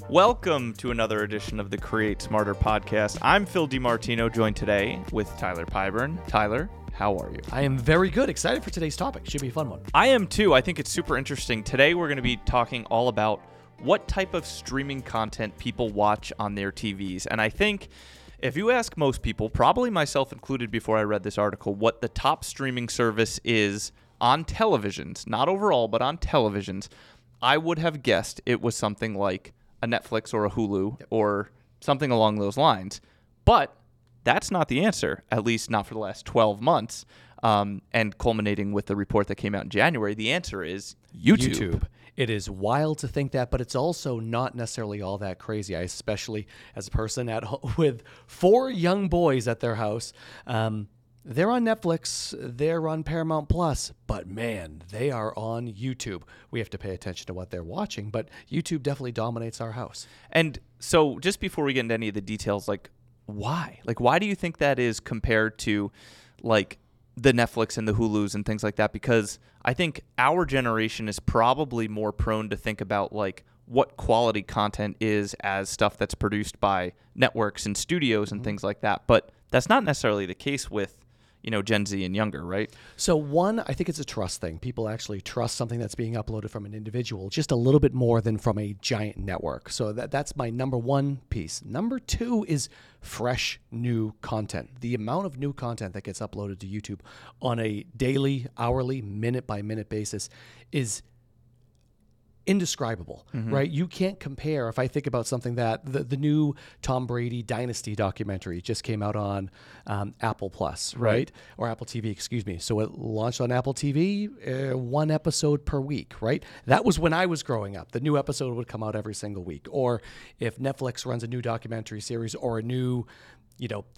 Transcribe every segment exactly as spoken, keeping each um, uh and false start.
Welcome to another edition of the Create Smarter podcast. I'm Phil DiMartino, joined today with Tyler Pyburn. Tyler, how are you? I am very good. Excited for today's topic. Should be a fun one. I am too. I think it's super interesting. Today we're going to be talking all about what type of streaming content people watch on their T Vs. And I think if you ask most people, probably myself included before I read this article, what the top streaming service is on televisions, not overall, but on televisions, I would have guessed it was something like a Netflix or a Hulu yep. or something along those lines. But that's not the answer, at least not for the last twelve months. Um, and culminating with the report that came out in January, the answer is YouTube. YouTube. It is wild to think that, but it's also not necessarily all that crazy. I especially, as a person at home with four young boys at their house, um, they're on Netflix, they're on Paramount Plus, but man, they are on YouTube. We have to pay attention to what they're watching, but YouTube definitely dominates our house. And so just before we get into any of the details, like why? Like why do you think that is compared to like the Netflix and the Hulus and things like that? Because I think our generation is probably more prone to think about like what quality content is as stuff that's produced by networks and studios and mm-hmm. things like that. But that's not necessarily the case with you know, Gen Z and younger, right? So one, I think it's a trust thing. People actually trust something that's being uploaded from an individual just a little bit more than from a giant network. So that that's my number one piece. Number two is fresh, new content. The amount of new content that gets uploaded to YouTube on a daily, hourly, minute-by-minute basis is indescribable, mm-hmm. right? You can't compare. If I think about something that the, the new Tom Brady Dynasty documentary just came out on um, Apple Plus, right? right? Or Apple T V, excuse me. So it launched on Apple T V, uh, one episode per week, right? That was when I was growing up. The new episode would come out every single week. Or if Netflix runs a new documentary series or a new, you know,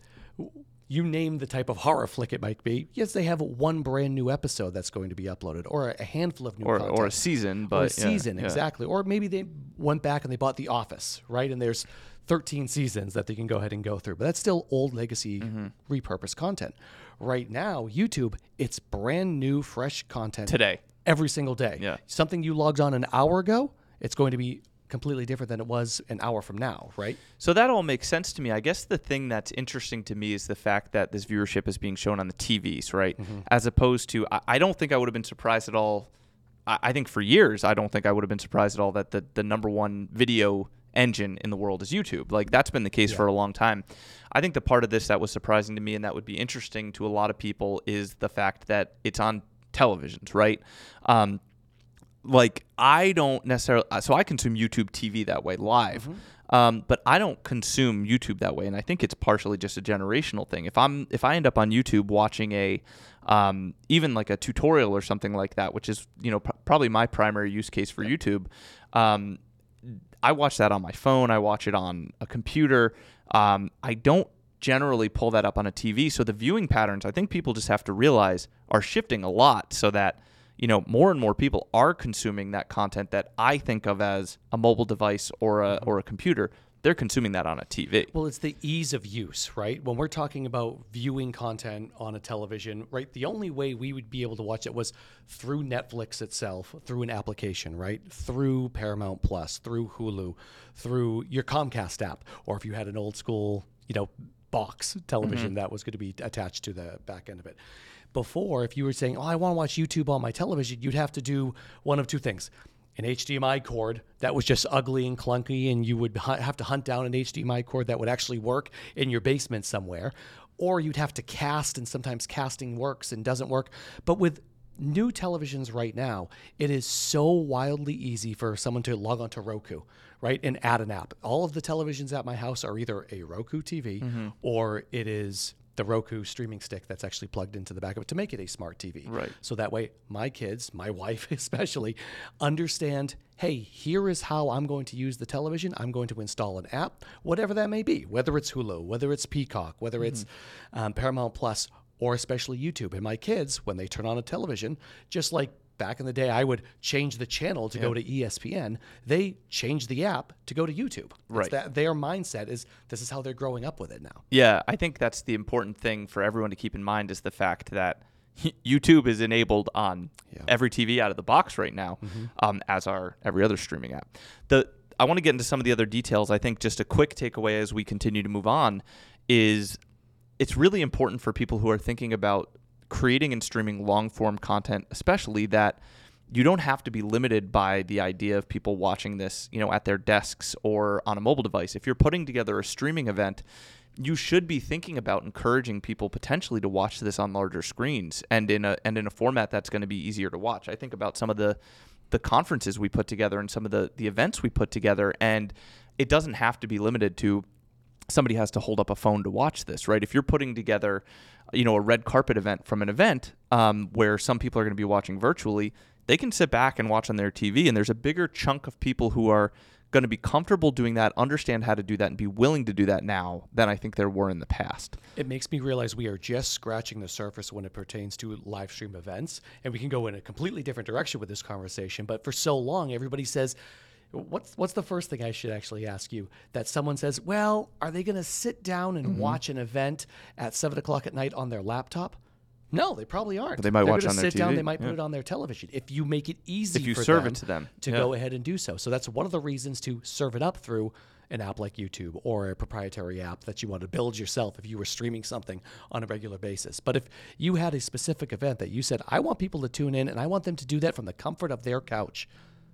you name the type of horror flick it might be. Yes, they have one brand new episode that's going to be uploaded, or a handful of new or, content. Or a season. But or a season, yeah, exactly. Yeah. Or maybe they went back and they bought The Office, right? And there's thirteen seasons that they can go ahead and go through. But that's still old legacy mm-hmm. repurposed content. Right now, YouTube, it's brand new, fresh content. Today. Every single day. Yeah. Something you logged on an hour ago, it's going to be completely different than it was an hour from now, right? So that all makes sense to me. I guess the thing that's interesting to me is the fact that this viewership is being shown on the T Vs, right? Mm-hmm. As opposed to, I, I don't think I would have been surprised at all. I, I think for years, I don't think I would have been surprised at all that the, the number one video engine in the world is YouTube. Like that's been the case yeah. for a long time. I think the part of this that was surprising to me and that would be interesting to a lot of people is the fact that it's on televisions, right? Um, Like, I don't necessarily, so I consume YouTube T V that way live, mm-hmm. um, but I don't consume YouTube that way. And I think it's partially just a generational thing. If I'm, if I end up on YouTube watching a, um, even like a tutorial or something like that, which is, you know, pr- probably my primary use case for YouTube, um, I watch that on my phone. I watch it on a computer. Um, I don't generally pull that up on a T V. So the viewing patterns, I think people just have to realize are shifting a lot so that, you know, more and more people are consuming that content that I think of as a mobile device or a or a computer. They're consuming that on a T V. Well, it's the ease of use, right? When we're talking about viewing content on a television, right, the only way we would be able to watch it was through Netflix itself, through an application, right? Through Paramount Plus, through Hulu, through your Comcast app, or if you had an old school, you know, box television mm-hmm. that was going to be attached to the back end of it. Before, if you were saying, oh, I want to watch YouTube on my television, you'd have to do one of two things. An H D M I cord that was just ugly and clunky, and you would have to hunt down an H D M I cord that would actually work in your basement somewhere. Or you'd have to cast, and sometimes casting works and doesn't work. But with new televisions right now, it is so wildly easy for someone to log on to Roku, right, and add an app. All of the televisions at my house are either a Roku T V mm-hmm. or it is the Roku streaming stick that's actually plugged into the back of it to make it a smart T V. Right. So that way my kids, my wife especially, understand, hey, here is how I'm going to use the television. I'm going to install an app, whatever that may be, whether it's Hulu, whether it's Peacock, whether mm-hmm. it's um, Paramount Plus, or especially YouTube. And my kids, when they turn on a television, just like back in the day, I would change the channel to yeah. go to E S P N. They change the app to go to YouTube. Right. It's that their mindset is this is how they're growing up with it now. Yeah, I think that's the important thing for everyone to keep in mind is the fact that YouTube is enabled on yeah. every T V out of the box right now, mm-hmm. um, as are every other streaming app. The I want to get into some of the other details. I think just a quick takeaway as we continue to move on is it's really important for people who are thinking about creating and streaming long-form content, especially that you don't have to be limited by the idea of people watching this, you know, at their desks or on a mobile device. If you're putting together a streaming event, you should be thinking about encouraging people potentially to watch this on larger screens and in a and in a format that's going to be easier to watch. I think about some of the the conferences we put together and some of the the events we put together, and it doesn't have to be limited to somebody has to hold up a phone to watch this, right? If you're putting together, you know, a red carpet event from an event um, where some people are going to be watching virtually, they can sit back and watch on their T V, and there's a bigger chunk of people who are going to be comfortable doing that, understand how to do that, and be willing to do that now than I think there were in the past. It makes me realize we are just scratching the surface when it pertains to live stream events, and we can go in a completely different direction with this conversation. But for so long, everybody says, what's what's the first thing I should actually ask you? That someone says, well, are they going to sit down and mm-hmm. watch an event at seven o'clock at night on their laptop? No, they probably aren't. But they might They're watch on their sit T V. Down, they might yeah. put it on their television. If you make it easy if you for serve them it to them to yeah. go ahead and do so. So that's one of the reasons to serve it up through an app like YouTube or a proprietary app that you want to build yourself if you were streaming something on a regular basis. But if you had a specific event that you said, I want people to tune in and I want them to do that from the comfort of their couch,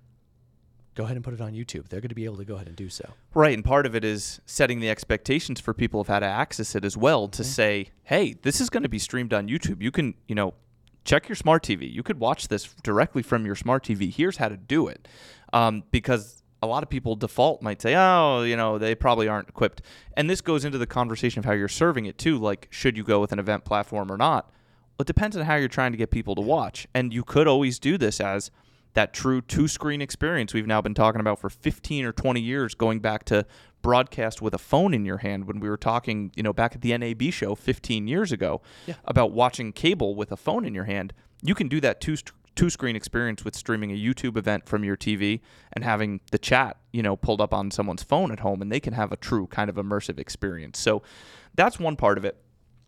go ahead and put it on YouTube. They're going to be able to go ahead and do so. Right, and part of it is setting the expectations for people of how to access it as well to mm-hmm. say, hey, this is going to be streamed on YouTube. You can, you know, check your smart T V. You could watch this directly from your smart T V. Here's how to do it. Um, because a lot of people default might say, oh, you know, they probably aren't equipped. And this goes into the conversation of how you're serving it too. Like, should you go with an event platform or not? Well, it depends on how you're trying to get people to watch. And you could always do this as that true two-screen experience we've now been talking about for fifteen or twenty years, going back to broadcast with a phone in your hand when we were talking, you know, back at the N A B show fifteen years ago yeah. about watching cable with a phone in your hand. You can do that two, two-screen experience with streaming a YouTube event from your T V and having the chat, you know, pulled up on someone's phone at home, and they can have a true kind of immersive experience. So that's one part of it.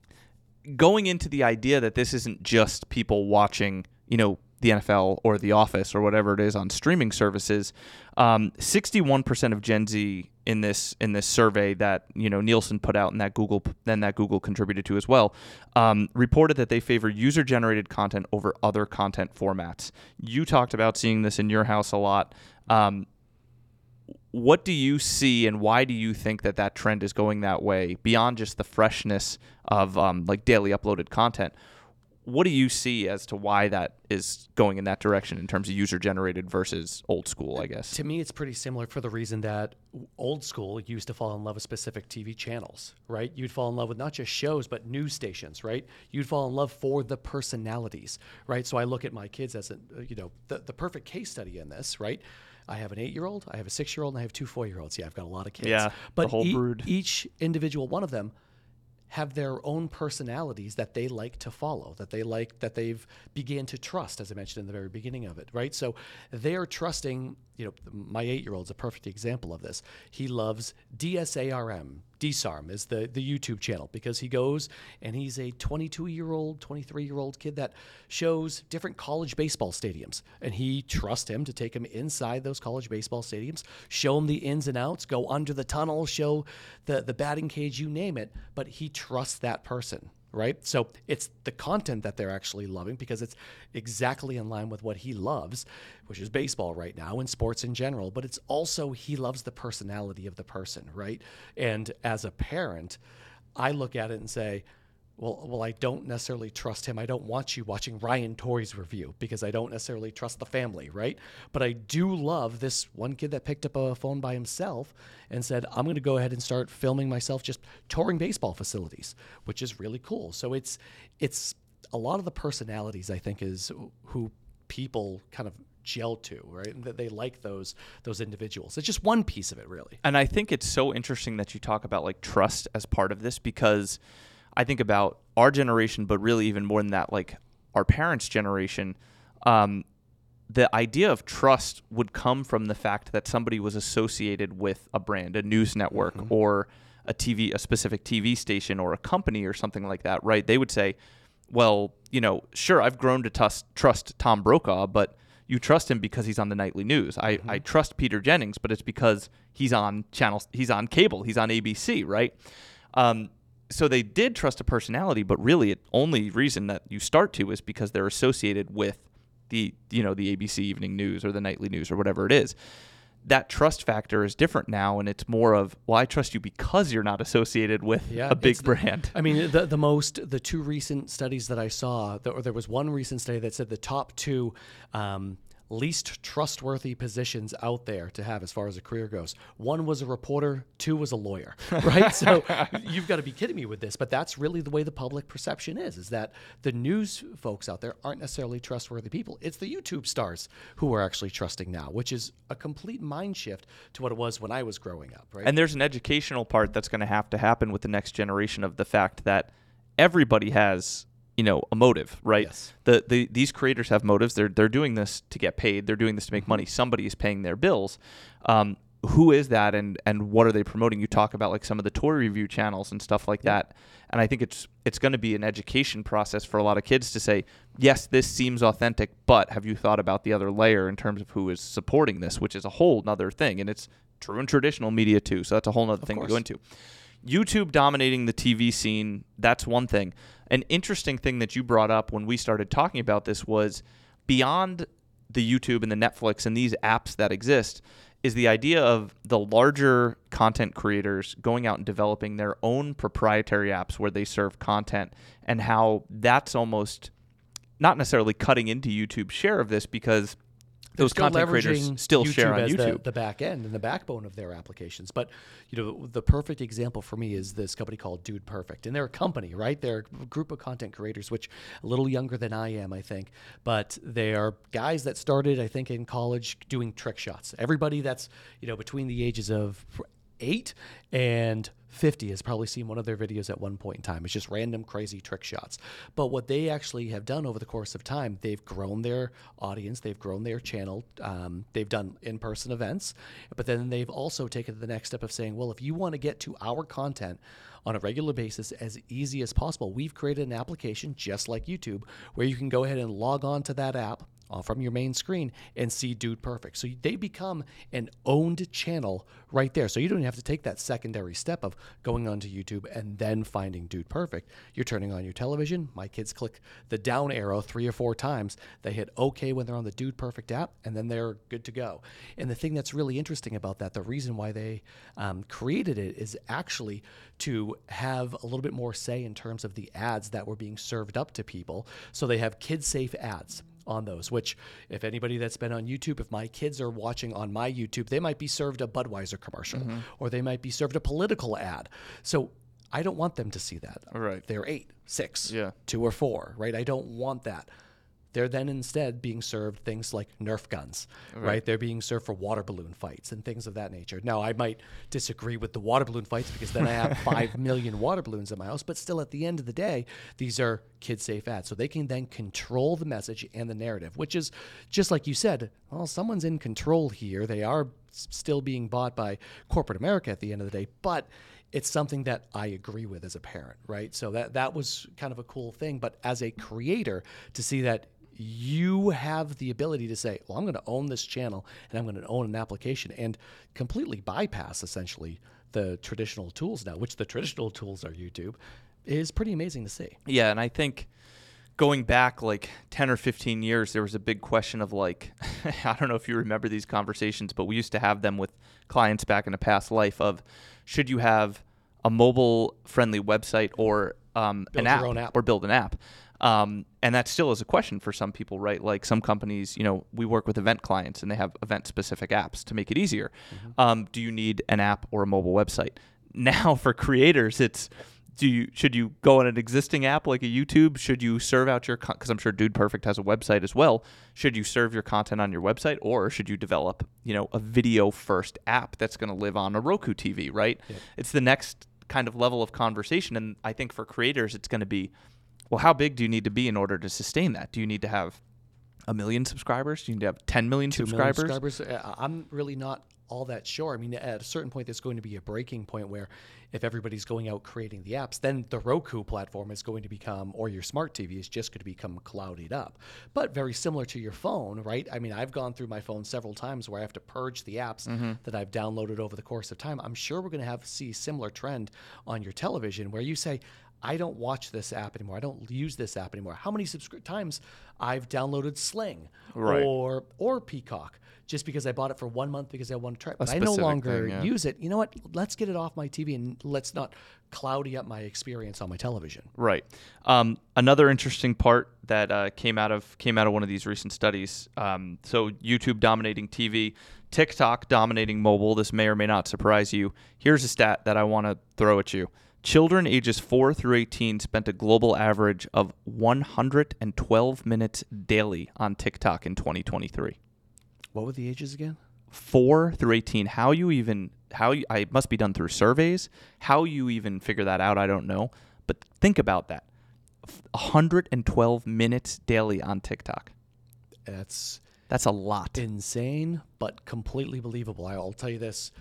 Going into the idea that this isn't just people watching, you know, the N F L or The Office or whatever it is on streaming services, um, sixty-one percent of Gen Z in this in this survey that you know Nielsen put out and that Google then that Google contributed to as well, um, reported that they favor user-generated content over other content formats. You talked about seeing this in your house a lot. Um, what do you see, and why do you think that that trend is going that way beyond just the freshness of um, like daily uploaded content? What do you see as to why that is going in that direction in terms of user-generated versus old school, I guess? To me, it's pretty similar for the reason that old school used to fall in love with specific T V channels, right? You'd fall in love with not just shows, but news stations, right? You'd fall in love for the personalities, right? So I look at my kids as, a, you know, the, the perfect case study in this, right? I have an eight-year-old, I have a six-year-old, and I have two four-year-olds. Yeah, I've got a lot of kids. Yeah, but the whole e- brood. Each individual one of them have their own personalities that they like to follow, that they like, that they've began to trust, as I mentioned in the very beginning of it, right? So they're trusting, you know, my eight-year-old's a perfect example of this. He loves D S A R M. D S A R M is the, the YouTube channel, because he goes and he's a twenty-two-year-old, twenty-three-year-old kid that shows different college baseball stadiums. And he trusts him to take him inside those college baseball stadiums, show him the ins and outs, go under the tunnel, show the, the batting cage, you name it. But he trusts that person, right? So it's the content that they're actually loving because it's exactly in line with what he loves, which is baseball right now and sports in general. But it's also he loves the personality of the person, right? And as a parent, I look at it and say, well, well, I don't necessarily trust him. I don't want you watching Ryan Torrey's review because I don't necessarily trust the family, right? But I do love this one kid that picked up a phone by himself and said, I'm going to go ahead and start filming myself just touring baseball facilities, which is really cool. So it's it's a lot of the personalities, I think, is who people kind of gel to, right? And that they like those those individuals. It's just one piece of it, really. And I think it's so interesting that you talk about like trust as part of this, because I think about our generation, but really even more than that, like our parents' generation, um, the idea of trust would come from the fact that somebody was associated with a brand, a news network, mm-hmm. or a T V, a specific T V station, or a company, or something like that, right? They would say, well, you know, sure, I've grown to trust, trust Tom Brokaw, but you trust him because he's on the nightly news. I, mm-hmm. I trust Peter Jennings, but it's because he's on channels, he's on cable, he's on A B C, right? Um, so they did trust a personality, but really the only reason that you start to is because they're associated with the, you know, the A B C evening news or the nightly news or whatever it is. That trust factor is different now, and it's more of, well, I trust you because you're not associated with yeah, a big brand. The, I mean, the the most, the two recent studies that I saw, or there was one recent study that said the top two um, least trustworthy positions out there to have as far as a career goes. One was a reporter, two was a lawyer, right? So you've got to be kidding me with this, but that's really the way the public perception is, is that the news folks out there aren't necessarily trustworthy people. It's the YouTube stars who are actually trusting now, which is a complete mind shift to what it was when I was growing up, right? And there's an educational part that's going to have to happen with the next generation of the fact that everybody has, you know, a motive, right? Yes. The, the these creators have motives. They're they're doing this to get paid. They're doing this to make mm-hmm. money. Somebody is paying their bills. Um, who is that, and and what are they promoting? You talk about like some of the toy review channels and stuff like yeah. that. And I think it's it's going to be an education process for a lot of kids to say, yes, this seems authentic, but have you thought about the other layer in terms of who is supporting this, which is a whole nother thing, and it's true in traditional media too. So that's a whole nother of thing course. to go into. YouTube dominating the T V scene, that's one thing. An interesting thing that you brought up when we started talking about this was beyond the YouTube and the Netflix and these apps that exist is the idea of the larger content creators going out and developing their own proprietary apps where they serve content, and how that's almost not necessarily cutting into YouTube's share of this because those content creators still YouTube share on as YouTube. The, the back end and the backbone of their applications. But, you know, the perfect example for me is this company called Dude Perfect. And they're a company, right? They're a group of content creators, which a little younger than I am, I think. But they are guys that started, I think, in college doing trick shots. Everybody that's, you know, between the ages of eight and fifty has probably seen one of their videos at one point in time. It's just random crazy trick shots. But what they actually have done over the course of time, they've grown their audience, they've grown their channel, um, they've done in-person events, but then they've also taken the next step of saying, well, if you want to get to our content on a regular basis as easy as possible, we've created an application just like YouTube where you can go ahead and log on to that app Uh, from your main screen and see Dude Perfect. So they become an owned channel right there. So you don't even have to take that secondary step of going onto YouTube and then finding Dude Perfect. You're turning on your television. My kids click the down arrow three or four times. They hit OK when they're on the Dude Perfect app, and then they're good to go. And the thing that's really interesting about that, the reason why they um, created it is actually to have a little bit more say in terms of the ads that were being served up to people. So they have kid-safe ads on those, which if anybody that's been on YouTube, if my kids are watching on my YouTube, they might be served a Budweiser commercial mm-hmm. or they might be served a political ad. So I don't want them to see that. Right. They're eight, six, yeah. two or four, right? I don't want that. They're then instead being served things like Nerf guns, right. right? They're being served for water balloon fights and things of that nature. Now, I might disagree with the water balloon fights because then I have five million water balloons in my house, but still at the end of the day, these are kid-safe ads. So they can then control the message and the narrative, which is just like you said, well, someone's in control here. They are still being bought by corporate America at the end of the day, but it's something that I agree with as a parent, right? So that, that was kind of a cool thing. But as a creator, to see that you have the ability to say, well, I'm going to own this channel and I'm going to own an application and completely bypass essentially the traditional tools now, which the traditional tools are YouTube, is pretty amazing to see. Yeah, and I think going back like ten or fifteen years, there was a big question of like, I don't know if you remember these conversations, but we used to have them with clients back in a past life of, should you have a mobile-friendly website or um, an app, app or build an app? Um, and that still is a question for some people, right? Like some companies, you know, we work with event clients and they have event-specific apps to make it easier. Mm-hmm. Um, do you need an app or a mobile website? Now for creators, it's, do you should you go on an existing app like a YouTube? Should you serve out your, because I'm sure Dude Perfect has a website as well. Should you serve your content on your website, or should you develop, you know, a video-first app that's going to live on a Roku T V, right? Yep. It's the next kind of level of conversation. And I think for creators, it's going to be, well, how big do you need to be in order to sustain that? Do you need to have a million subscribers? Do you need to have ten million Two subscribers? Million subscribers. I'm really not all that sure. I mean, at a certain point, there's going to be a breaking point where if everybody's going out creating the apps, then the Roku platform is going to become, or your smart T V is just going to become clouded up. But very similar to your phone, right? I mean, I've gone through my phone several times where I have to purge the apps mm-hmm. that I've downloaded over the course of time. I'm sure we're going to have see similar trend on your television where you say, I don't watch this app anymore. I don't use this app anymore. How many subscri- times I've downloaded Sling right. or or Peacock just because I bought it for one month because I want to try it. But I no longer thing, yeah. use it. You know what? Let's get it off my T V and let's not cloudy up my experience on my television. Right. Um, another interesting part that uh, came out of came out of one of these recent studies. Um, so YouTube dominating T V, TikTok dominating mobile. This may or may not surprise you. Here's a stat that I want to throw at you. Children ages four through eighteen spent a global average of one hundred twelve minutes daily on TikTok in twenty twenty-three. What were the ages again? four through eighteen. How you even, how you, I must be done through surveys. How you even figure that out, I don't know. But think about that. one hundred twelve minutes daily on TikTok. That's That's a lot. Insane, but completely believable. I'll tell you this.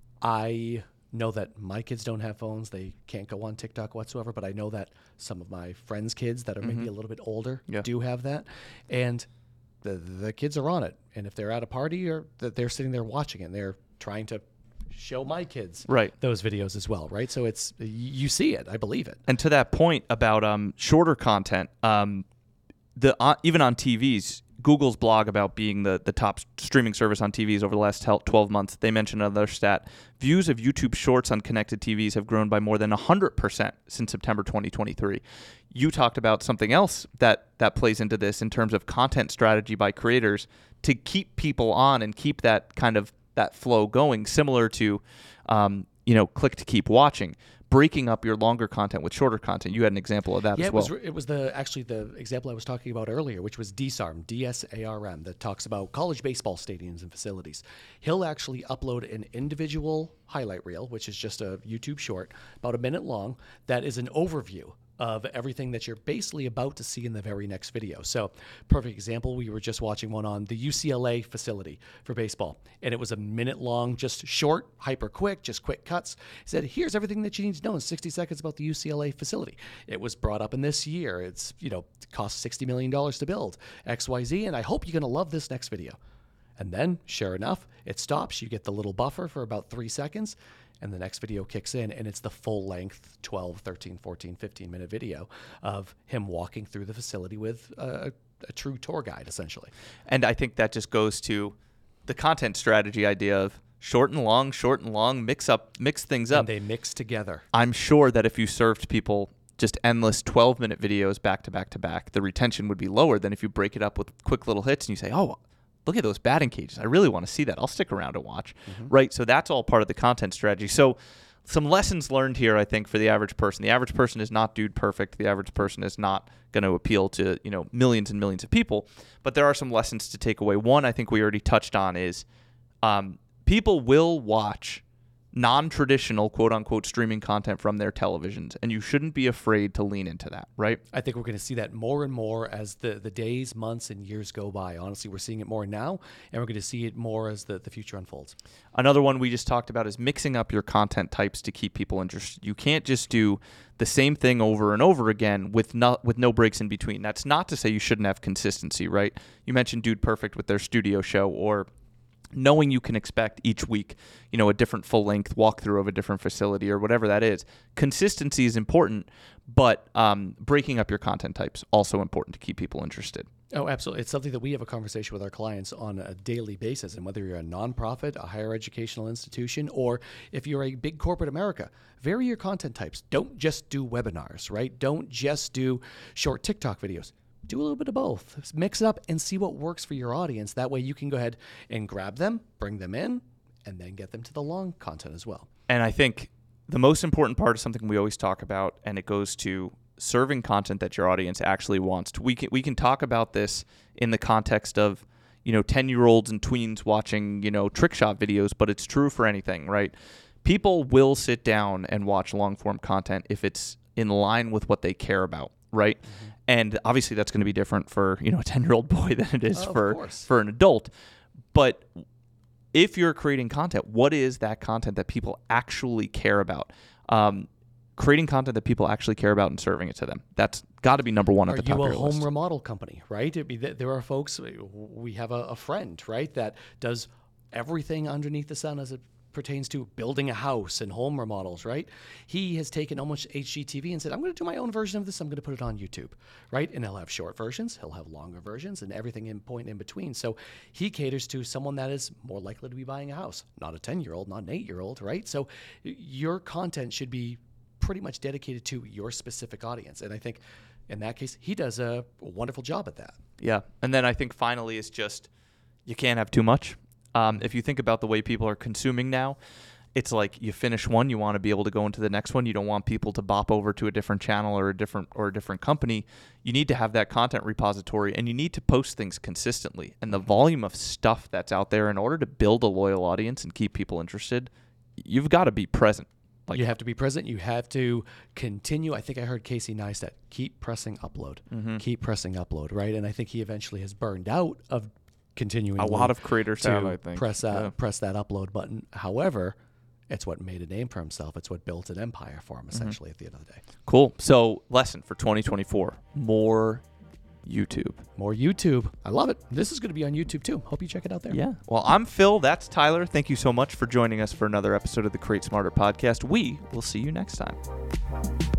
I know that my kids don't have phones. They can't go on TikTok whatsoever, but I know that some of my friends' kids that are mm-hmm. maybe a little bit older yeah. do have that. And the the kids are on it. And if they're at a party or that they're sitting there watching it, and they're trying to show my kids right. those videos as well, right? So it's you see it. I believe it. And to that point about um, shorter content, um, the uh, even on T Vs, Google's blog about being the, the top streaming service on T Vs over the last twelve months, they mentioned another stat. Views of YouTube Shorts on connected T Vs have grown by more than one hundred percent since September twenty twenty-three. You talked about something else that, that plays into this in terms of content strategy by creators to keep people on and keep that kind of that flow going, similar to, um, you know, click to keep watching. Breaking up your longer content with shorter content. You had an example of that yeah, as well. Yeah, it was, it was the actually the example I was talking about earlier, which was D S A R M, D S A R M, that talks about college baseball stadiums and facilities. He'll actually upload an individual highlight reel, which is just a YouTube short, about a minute long, that is an overview of everything that you're basically about to see in the very next video. So, perfect example, we were just watching one on the U C L A facility for baseball, and it was a minute long, just short, hyper quick, just quick cuts. He said, here's everything that you need to know in sixty seconds about the U C L A facility. It was brought up in this year. It's, you know, it cost sixty million dollars to build, X Y Z, and I hope you're going to love this next video. And then, sure enough, it stops. You get the little buffer for about three seconds, and the next video kicks in, and it's the full-length twelve, thirteen, fourteen, fifteen-minute video of him walking through the facility with a, a true tour guide, essentially. And I think that just goes to the content strategy idea of short and long, short and long, mix up, mix things up. And they mix together. I'm sure that if you served people just endless twelve-minute videos back to back to back, the retention would be lower than if you break it up with quick little hits and you say, oh, look at those batting cages. I really want to see that. I'll stick around and watch. Mm-hmm. Right? So that's all part of the content strategy. So some lessons learned here, I think, for the average person. The average person is not dude perfect. The average person is not going to appeal to, you know, millions and millions of people. But there are some lessons to take away. One, I think we already touched on is um, people will watch non-traditional, quote-unquote, streaming content from their televisions, and you shouldn't be afraid to lean into that, right? I think we're going to see that more and more as the, the days, months, and years go by. Honestly, we're seeing it more now, and we're going to see it more as the, the future unfolds. Another one we just talked about is mixing up your content types to keep people interested. You can't just do the same thing over and over again with no, with no breaks in between. That's not to say you shouldn't have consistency, right? You mentioned Dude Perfect with their studio show, or knowing you can expect each week, you know, a different full-length walkthrough of a different facility or whatever that is. Consistency is important, but um, breaking up your content types also important to keep people interested. Oh, absolutely. It's something that we have a conversation with our clients on a daily basis. And whether you're a nonprofit, a higher educational institution, or if you're a big corporate America, vary your content types. Don't just do webinars, right? Don't just do short TikTok videos. Do a little bit of both. Mix it up and see what works for your audience. That way you can go ahead and grab them, bring them in, and then get them to the long content as well. And I think the most important part is something we always talk about, and it goes to serving content that your audience actually wants. We can we can talk about this in the context of, you know, ten-year-olds and tweens watching, you know, trick shot videos, but it's true for anything, right? People will sit down and watch long-form content if it's in line with what they care about, right? Mm-hmm. And obviously that's going to be different for, you know, a ten-year-old boy than it is oh, for, for an adult. But if you're creating content, what is that content that people actually care about? Um, creating content that people actually care about and serving it to them. That's got to be number one at Are the top you of a your home list. remodel company, right? It'd be that there are folks, we have a, a friend, right, that does everything underneath the sun as it pertains to building a house and home remodels, right? He has taken almost H G T V and said, I'm going to do my own version of this. I'm going to put it on YouTube, right? And he'll have short versions, he'll have longer versions, and everything in point in between. So he caters to someone that is more likely to be buying a house, not a ten-year-old, not an eight-year-old, right? So your content should be pretty much dedicated to your specific audience. And I think in that case, he does a wonderful job at that. Yeah. And then I think finally is just you can't have too much. Um, if you think about the way people are consuming now, it's like you finish one, you want to be able to go into the next one. You don't want people to bop over to a different channel or a different or a different company. You need to have that content repository, and you need to post things consistently. And the volume of stuff that's out there, in order to build a loyal audience and keep people interested, you've got to be present. Like, you have to be present. You have to continue. I think I heard Casey Neistat, keep pressing upload, mm-hmm. keep pressing upload, right? And I think he eventually has burned out of continuing. A lot of creators to have, I think. press uh, yeah. press that upload button. However, it's what made a name for himself. It's what built an empire for him, essentially, mm-hmm. at the end of the day. Cool. So, lesson for twenty twenty-four: more YouTube. More YouTube. I love it. This is going to be on YouTube too. Hope you check it out there. Yeah. Well, I'm Phil. That's Tyler. Thank you so much for joining us for another episode of the Create Smarter podcast. We will see you next time.